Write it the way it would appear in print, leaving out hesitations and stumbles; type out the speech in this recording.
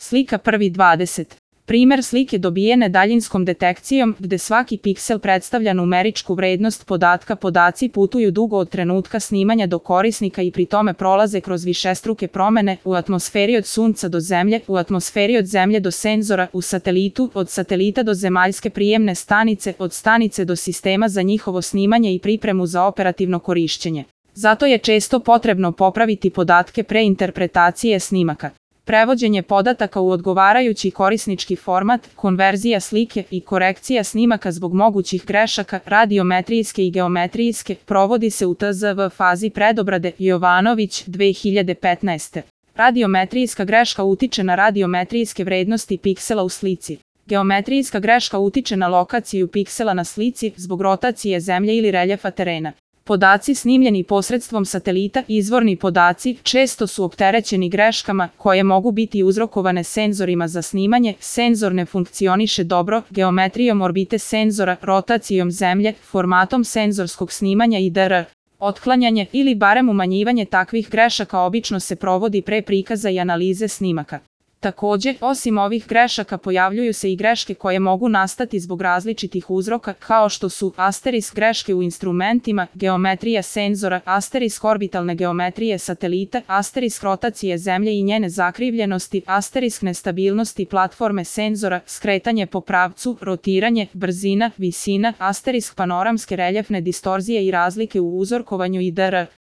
Slika prvi 20. Primer slike dobijene daljinskom detekcijom, gde svaki piksel predstavlja numeričku vrednost podatka. Podaci putuju dugo od trenutka snimanja do korisnika i pri tome prolaze kroz višestruke promene u atmosferi od Sunca do Zemlje, u atmosferi od Zemlje do senzora, u satelitu, od satelita do zemaljske prijemne stanice, od stanice do sistema za njihovo snimanje i pripremu za operativno korišćenje. Zato je često potrebno popraviti podatke pre interpretacije snimaka. Prevođenje podataka u odgovarajući korisnički format, konverzija slike i korekcija snimaka zbog mogućih grešaka, radiometrijske i geometrijske, provodi se u TZV fazi predobrade. Jovanović, 2015. Radiometrijska greška utiče na radiometrijske vrednosti piksela u slici. Geometrijska greška utiče na lokaciju piksela na slici zbog rotacije Zemlje ili reljefa terena. Podaci snimljeni posredstvom satelita, izvorni podaci, često su opterećeni greškama koje mogu biti uzrokovane senzorima za snimanje. Senzor ne funkcioniše dobro, geometrijom orbite senzora, rotacijom Zemlje, formatom senzorskog snimanja itd. Otklanjanje ili barem umanjivanje takvih grešaka obično se provodi pre prikaza i analize snimaka. Takođe, osim ovih grešaka pojavljuju se i greške koje mogu nastati zbog različitih uzroka, kao što su asterisk greške u instrumentima, geometrija senzora, asterisk orbitalne geometrije satelita, asterisk rotacije Zemlje i njene zakrivljenosti, asterisk nestabilnosti platforme senzora, skretanje po pravcu, rotiranje, brzina, visina, asterisk panoramske reljefne distorzije i razlike u uzorkovanju itd.